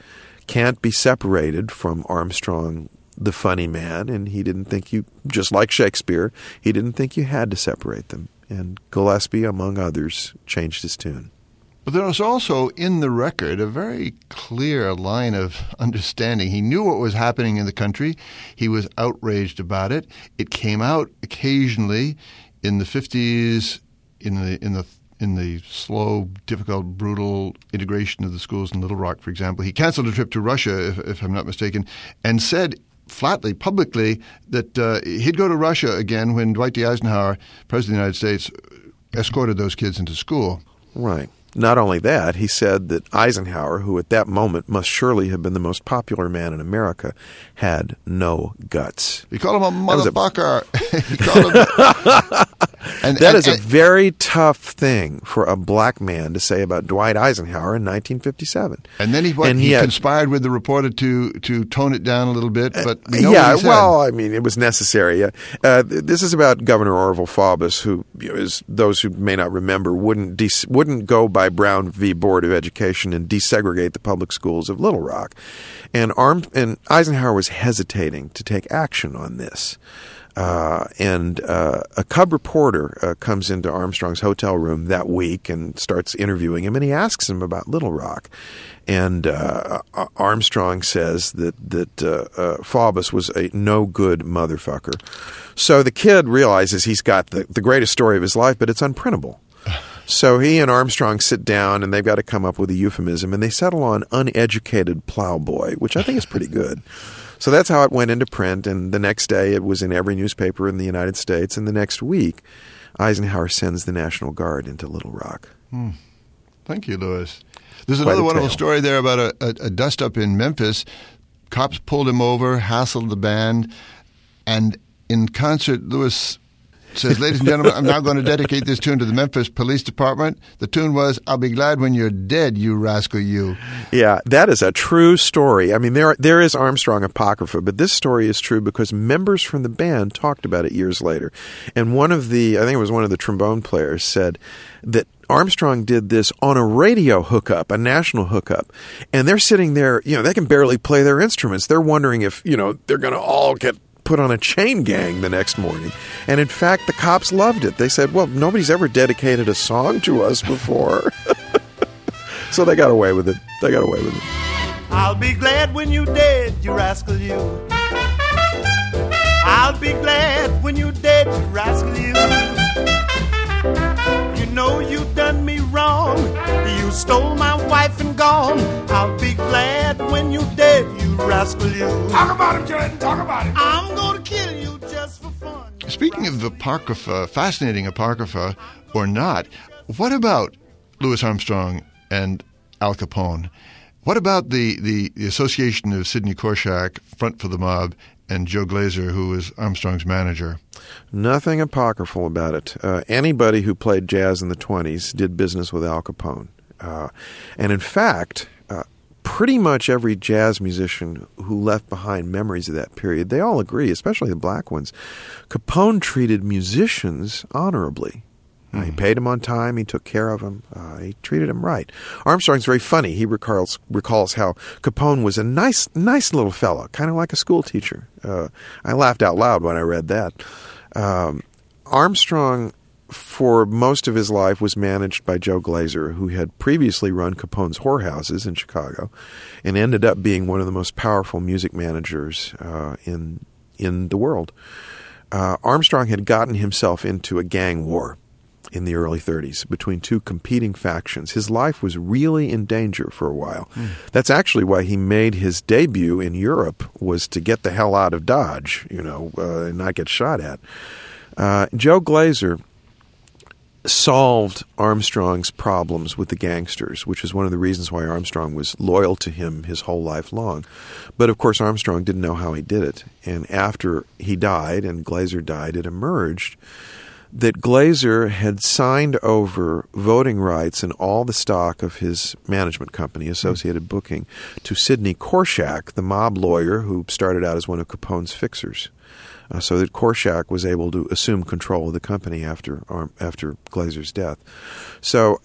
can't be separated from Armstrong, the funny man, and he didn't think you, just like Shakespeare, he didn't think you had to separate them. And Gillespie, among others, changed his tune. But there was also in the record a very clear line of understanding. He knew what was happening in the country. He was outraged about it. It came out occasionally in the fifties, in the in the in the slow, difficult, brutal integration of the schools in Little Rock, for example. He canceled a trip to Russia, if, if I'm not mistaken, and said flatly, publicly, that uh, he'd go to Russia again when Dwight D. Eisenhower, President of the United States, escorted those kids into school. Right. Not only that, he said that Eisenhower, who at that moment must surely have been the most popular man in America, had no guts. He called him a That motherfucker. A... he called him... and, that and, is a and, very tough thing for a black man to say about Dwight Eisenhower in nineteen fifty-seven. And then he what, and he, he had, conspired with the reporter to to tone it down a little bit. But we know yeah, what he said. well, I mean, it was necessary. Uh, uh, this is about Governor Orville Faubus, who, you know, is those who may not remember, wouldn't de- wouldn't go by Brown v. Board of Education and desegregate the public schools of Little Rock, and Arm and Eisenhower was hesitating to take action on this. Uh, and uh, a cub reporter uh, comes into Armstrong's hotel room that week and starts interviewing him, and he asks him about Little Rock. And uh, Armstrong says that that uh, uh, Faubus was a no-good motherfucker. So the kid realizes he's got the, the greatest story of his life, but it's unprintable. So he and Armstrong sit down, and they've got to come up with a euphemism, and they settle on uneducated plowboy, which I think is pretty good. So that's how it went into print, and the next day it was in every newspaper in the United States, and the next week Eisenhower sends the National Guard into Little Rock. Hmm. Thank you, Louis. There's Quite another a wonderful tale. story there about a, a, a dust-up in Memphis. Cops pulled him over, hassled the band, and in concert, Louis says, ladies and gentlemen, I'm now going to dedicate this tune to the Memphis Police Department. The tune was, I'll be glad when you're dead, you rascal, you. Yeah, that is a true story. I mean, there there is Armstrong Apocrypha, but this story is true because members from the band talked about it years later. And one of the, I think it was one of the trombone players, said that Armstrong did this on a radio hookup, a national hookup. And they're sitting there, you know, they can barely play their instruments. They're wondering if, you know, they're going to all get put on a chain gang the next morning. And in fact, the cops loved it. They said, well, nobody's ever dedicated a song to us before. So they got away with it. They got away with it. I'll be glad when you're dead, you rascal, you. I'll be glad when you're dead, you rascal, you. You know you done me wrong. You stole my wife and gone. I'll be glad when you're dead, you rascal, you. Talk about him, Jordan. Talk about him. I'm gonna kill you just for fun. Speaking of Apocrypha, fascinating Apocrypha or not, what about Louis Armstrong and Al Capone? What about the, the, the association of Sidney Korshak, front for the mob, and Joe Glazer, who was Armstrong's manager? Nothing apocryphal about it. Uh, anybody who played jazz in the twenties did business with Al Capone. Uh, and in fact, uh, pretty much every jazz musician who left behind memories of that period, they all agree, especially the black ones, Capone treated musicians honorably. Uh, he paid him on time. He took care of him. Uh, he treated him right. Armstrong's very funny. He recalls recalls how Capone was a nice, nice little fellow, kind of like a school teacher. Uh, I laughed out loud when I read that. Um, Armstrong, for most of his life, was managed by Joe Glazer, who had previously run Capone's whorehouses in Chicago, and ended up being one of the most powerful music managers uh, in in the world. Uh, Armstrong had gotten himself into a gang war in the early thirties between two competing factions. His life was really in danger for a while. Mm. That's actually why he made his debut in Europe, was to get the hell out of Dodge, you know, uh, and not get shot at. Uh, Joe Glazer solved Armstrong's problems with the gangsters, which is one of the reasons why Armstrong was loyal to him his whole life long. But of course, Armstrong didn't know how he did it. And after he died and Glazer died, it emerged that Glazer had signed over voting rights and all the stock of his management company, Associated Booking, to Sidney Korshak, the mob lawyer who started out as one of Capone's fixers, uh, so that Korshak was able to assume control of the company after um, after Glazer's death. So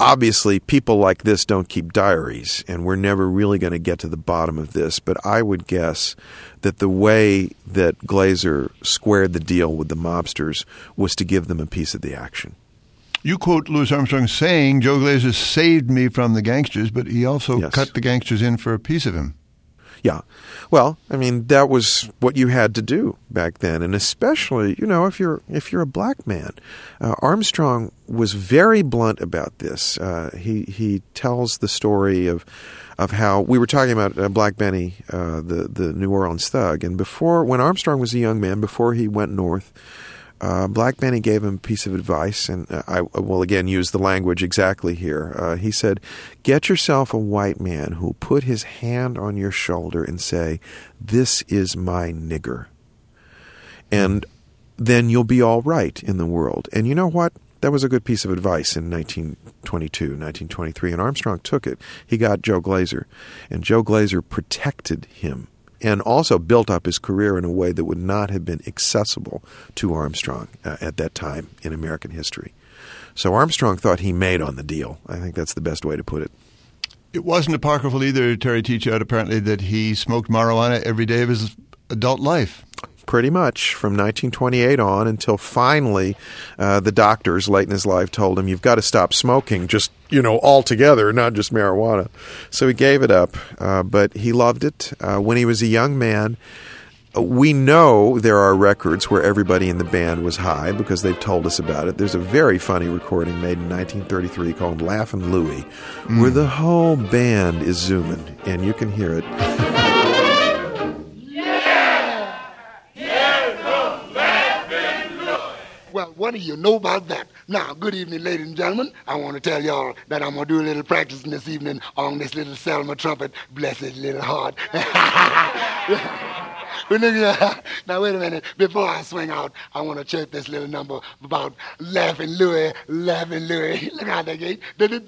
obviously, people like this don't keep diaries, and we're never really going to get to the bottom of this. But I would guess that the way that Glazer squared the deal with the mobsters was to give them a piece of the action. You quote Louis Armstrong saying, Joe Glazer saved me from the gangsters, but he also Yes. cut the gangsters in for a piece of him. Yeah. Well, I mean, that was what you had to do back then, and especially, you know, if you're if you're a black man. Uh, Armstrong was very blunt about this. Uh, he he tells the story of of how we were talking about uh, Black Benny, uh, the the New Orleans thug, and before when Armstrong was a young man, before he went north. Uh, Black Benny gave him a piece of advice, and uh, I will again use the language exactly here. Uh, he said, get yourself a white man who will put his hand on your shoulder and say, this is my nigger. And then you'll be all right in the world. And you know what? That was a good piece of advice in nineteen twenty-two, nineteen twenty-three, and Armstrong took it. He got Joe Glazer, and Joe Glazer protected him, and also built up his career in a way that would not have been accessible to Armstrong uh, at that time in American history. So Armstrong thought he made on the deal. I think that's the best way to put it. It wasn't apocryphal either, Terry Teachout, apparently, that he smoked marijuana every day of his adult life. Pretty much from nineteen twenty-eight on until finally uh, the doctors late in his life told him, you've got to stop smoking just, you know, altogether, not just marijuana. So he gave it up, uh, but he loved it. Uh, when he was a young man, we know there are records where everybody in the band was high because they've told us about it. There's a very funny recording made in nineteen thirty-three called Laughin' Louie, mm. where the whole band is zooming, and you can hear it. Well, what do you know about that? Now, good evening, ladies and gentlemen. I want to tell y'all that I'm going to do a little practicing this evening on this little Selma trumpet. Bless his little heart. Now, wait a minute. Before I swing out, I want to chirp this little number about Laughing Louie, Laughing Louie. Look out that gate.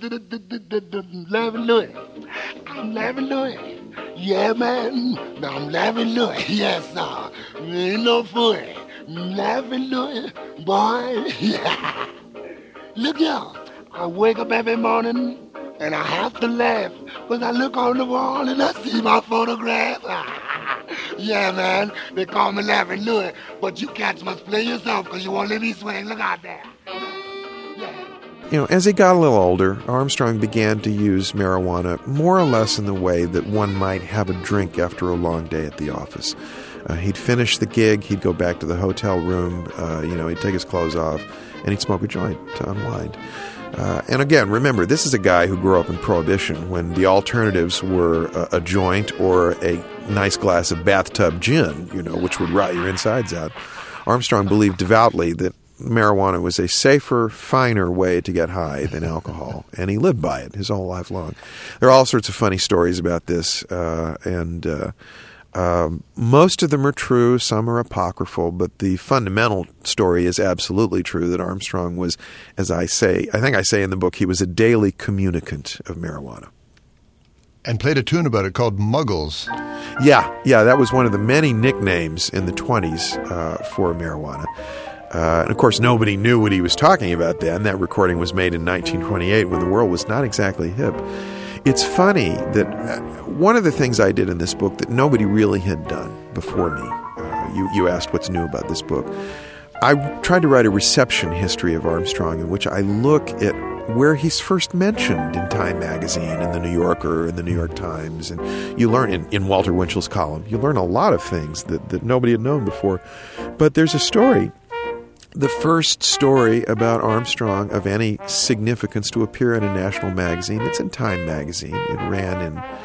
Laughing Louie. I'm Laughing Louie. Yeah, man. Now, I'm Laughing Louie. Yes, sir. Ain't no fool. Laughing Louie, boy. Yeah. Look y'all, I wake up every morning and I have to laugh because I look on the wall and I see my photograph. Yeah, man, they call me Laughing Louie, but you cats must play yourself because you won't let me swing. Look out there. Yeah. You know, as he got a little older, Armstrong began to use marijuana more or less in the way that one might have a drink after a long day at the office. Uh, he'd finish the gig, he'd go back to the hotel room, uh, you know, he'd take his clothes off, and he'd smoke a joint to unwind. Uh, and again, remember, this is a guy who grew up in Prohibition when the alternatives were a, a joint or a nice glass of bathtub gin, you know, which would rot your insides out. Armstrong believed devoutly that marijuana was a safer, finer way to get high than alcohol, and he lived by it his whole life long. There are all sorts of funny stories about this, uh, and uh, um, most of them are true, some are apocryphal, but the fundamental story is absolutely true, that Armstrong was, as I say, I think I say in the book, he was a daily communicant of marijuana. And played a tune about it called Muggles. Yeah, yeah, that was one of the many nicknames in the twenties uh, for marijuana. Uh, and, of course, nobody knew what he was talking about then. That recording was made in nineteen twenty-eight when the world was not exactly hip. It's funny that uh, one of the things I did in this book that nobody really had done before me, uh, you, you asked what's new about this book, I tried to write a reception history of Armstrong in which I look at where he's first mentioned in Time Magazine, in the New Yorker, in the New York Times, and you learn in, in Walter Winchell's column, you learn a lot of things that, that nobody had known before. But there's a story, the first story about Armstrong of any significance to appear in a national magazine. It's in Time Magazine. It ran in, uh,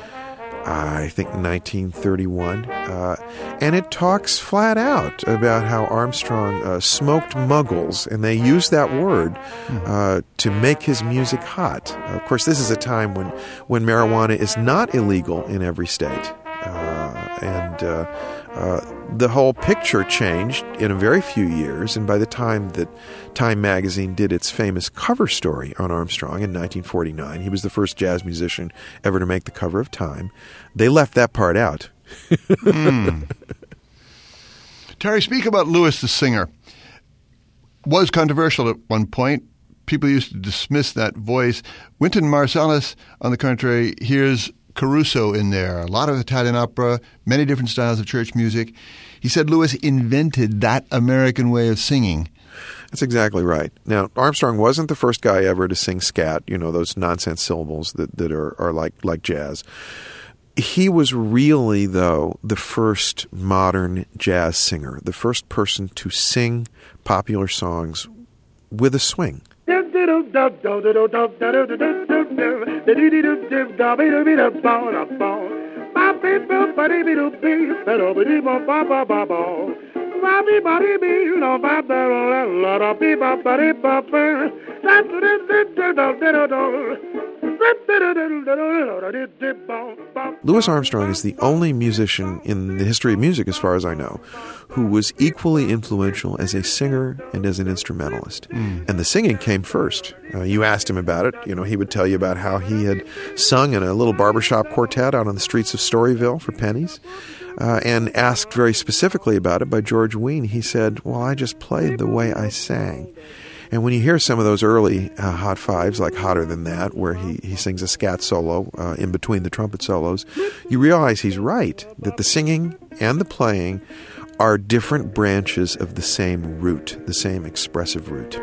I think, nineteen thirty-one. Uh, and it talks flat out about how Armstrong uh, smoked muggles, and they use that word uh, to make his music hot. Uh, of course, this is a time when, when marijuana is not illegal in every state. Uh, and uh, uh, the whole picture changed in a very few years, and by the time that Time Magazine did its famous cover story on Armstrong in nineteen forty-nine, he was the first jazz musician ever to make the cover of Time, they left that part out. mm. Terry, speak about Louis the singer. Was controversial at one point. people used to dismiss that voice. Wynton Marsalis, on the contrary, hears Caruso in there. A lot of Italian opera, many different styles of church music. He said Lewis invented that American way of singing. That's exactly right. Now, Armstrong wasn't the first guy ever to sing scat, you know, those nonsense syllables that, that are, are like, like jazz. He was really, though, the first modern jazz singer, the first person to sing popular songs with a swing. Louis Armstrong is the only musician in the history of music, as far as I know, who was equally influential as a singer and as an instrumentalist. Mm. And the singing came first. Uh, you asked him about it. You know, he would tell you about how he had sung in a little barbershop quartet out on the streets of Storyville for pennies. Uh, and asked very specifically about it by George Wein, he said, well, I just played the way I sang. And when you hear some of those early uh, hot fives, like Hotter Than That, where he, he sings a scat solo uh, in between the trumpet solos, you realize he's right, that the singing and the playing are different branches of the same root, the same expressive root.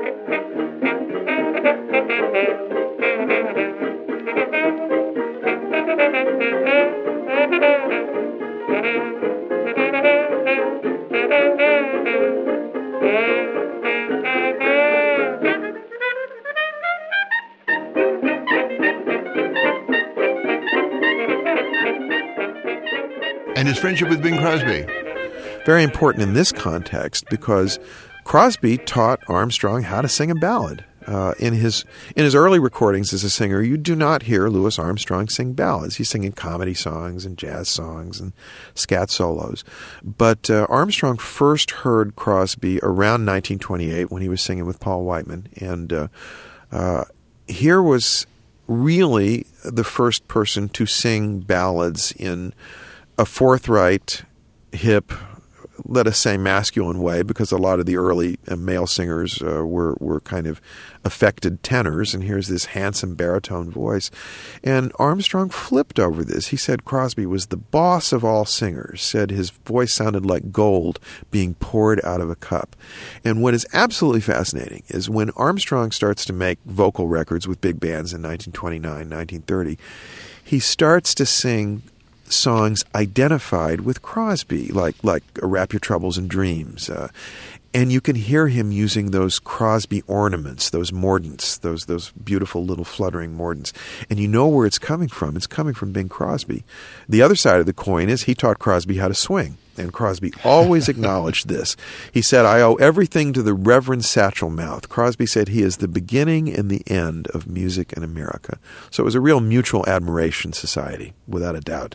And his friendship with Bing Crosby. Very important in this context because Crosby taught Armstrong how to sing a ballad. Uh, in his in his early recordings as a singer, you do not hear Louis Armstrong sing ballads. He's singing comedy songs and jazz songs and scat solos. But uh, Armstrong first heard Crosby around nineteen twenty-eight when he was singing with Paul Whiteman. And uh, uh, here was really the first person to sing ballads in a forthright, hip, let us say masculine way, because a lot of the early uh, male singers uh, were, were kind of affected tenors, and here's this handsome baritone voice. And Armstrong flipped over this. He said Crosby was the boss of all singers, said his voice sounded like gold being poured out of a cup. And what is absolutely fascinating is when Armstrong starts to make vocal records with big bands in nineteen twenty-nine, nineteen thirty, he starts to sing songs identified with Crosby, like like Wrap Your Troubles in Dreams. Uh, and you can hear him using those Crosby ornaments, those mordants, those those beautiful little fluttering mordants. And you know where it's coming from. It's coming from Bing Crosby. The other side of the coin is he taught Crosby how to swing. And Crosby always acknowledged this. He said, I owe everything to the Reverend Satchel Mouth. Crosby said he is the beginning and the end of music in America. So it was a real mutual admiration society, without a doubt.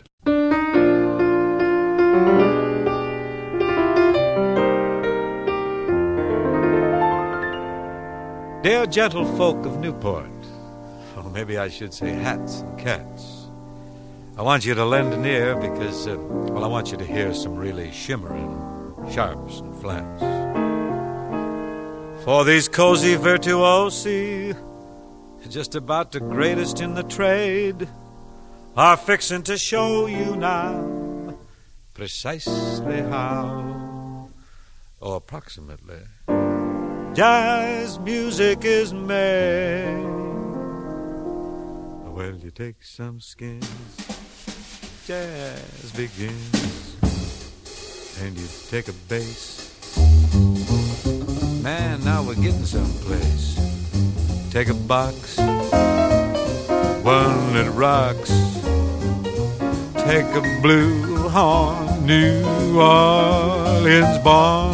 Dear gentle folk of Newport, or maybe I should say hats and cats, I want you to lend an ear because, uh, well, I want you to hear some really shimmering sharps and flats. For these cozy virtuosi, just about the greatest in the trade, are fixing to show you now precisely how, or approximately, jazz music is made. Well, you take some skins, jazz begins, and you take a bass. Man, now we're getting someplace. Take a box, one that rocks. Take a blue horn, New Orleans born.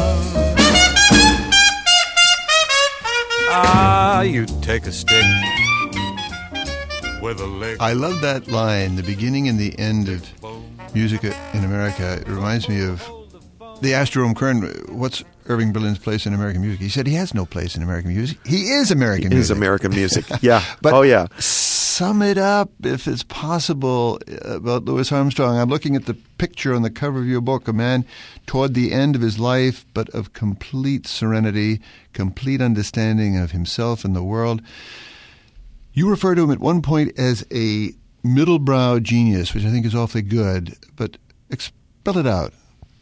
Ah, you take a stick with a lick. I love that line, the beginning and the end of music in America. It reminds me of they asked Jerome Kern, what's Irving Berlin's place in American music? He said he has no place in American music. He is American he music. He is American music, yeah. But oh, yeah. sum it up, if it's possible, about Louis Armstrong. I'm looking at the picture on the cover of your book, a man toward the end of his life, but of complete serenity, complete understanding of himself and the world. You refer to him at one point as a middle-brow genius, which I think is awfully good, but spell it out.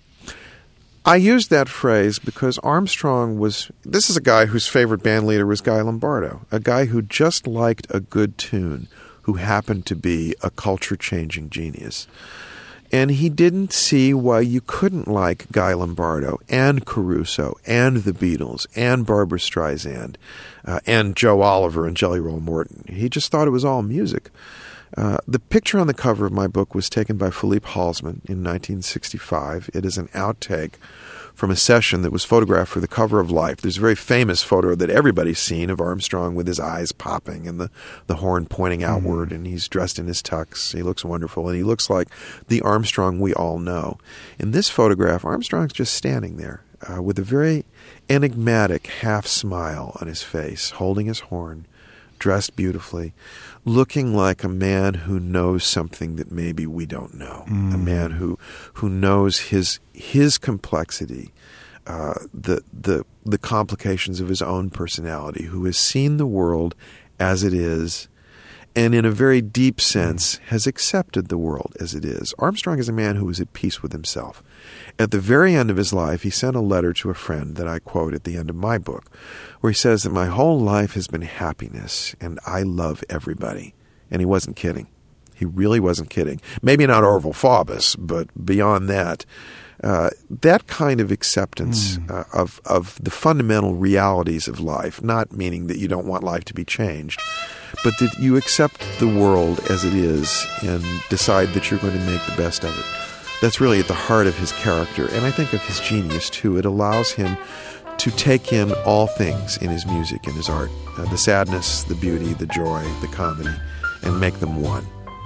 I used that phrase because Armstrong was, this is a guy whose favorite band leader was Guy Lombardo, a guy who just liked a good tune, who happened to be a culture-changing genius. And he didn't see why you couldn't like Guy Lombardo and Caruso and the Beatles and Barbra Streisand uh, and Joe Oliver and Jelly Roll Morton. He just thought it was all music. Uh, the picture on the cover of my book was taken by Philippe Halsman in nineteen sixty-five. It is an outtake from a session that was photographed for the cover of Life. There's a very famous photo that everybody's seen of Armstrong with his eyes popping and the, the horn pointing outward, mm-hmm. and he's dressed in his tux. He looks wonderful, and he looks like the Armstrong we all know. In this photograph, Armstrong's just standing there uh, with a very enigmatic half smile on his face, holding his horn, dressed beautifully, looking like a man who knows something that maybe we don't know, mm. a man who who knows his his complexity, uh, the the the complications of his own personality, who has seen the world as it is, and in a very deep sense has accepted the world as it is. Armstrong is a man who is at peace with himself. At the very end of his life, he sent a letter to a friend that I quote at the end of my book, where he says that my whole life has been happiness, and I love everybody. And he wasn't kidding. He really wasn't kidding. Maybe not Orval Faubus, but beyond that, uh, that kind of acceptance mm. uh, of, of the fundamental realities of life, not meaning that you don't want life to be changed, but that you accept the world as it is and decide that you're going to make the best of it. That's really at the heart of his character, and I think of his genius, too. It allows him to take in all things in his music and his art, uh, the sadness, the beauty, the joy, the comedy, and make them one.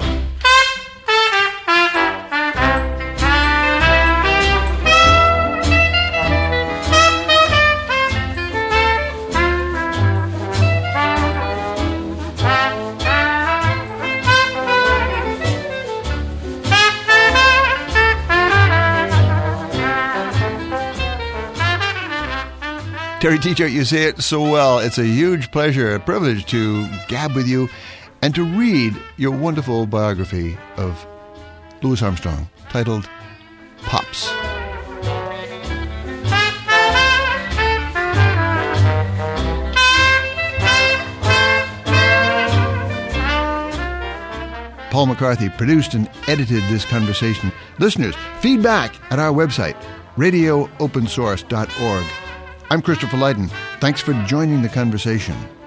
Terry Teachout, you say it so well. It's a huge pleasure, a privilege to gab with you and to read your wonderful biography of Louis Armstrong, titled Pops. Paul McCarthy produced and edited this conversation. Listeners, feedback at our website, radio open source dot org. I'm Christopher Lydon. Thanks for joining the conversation.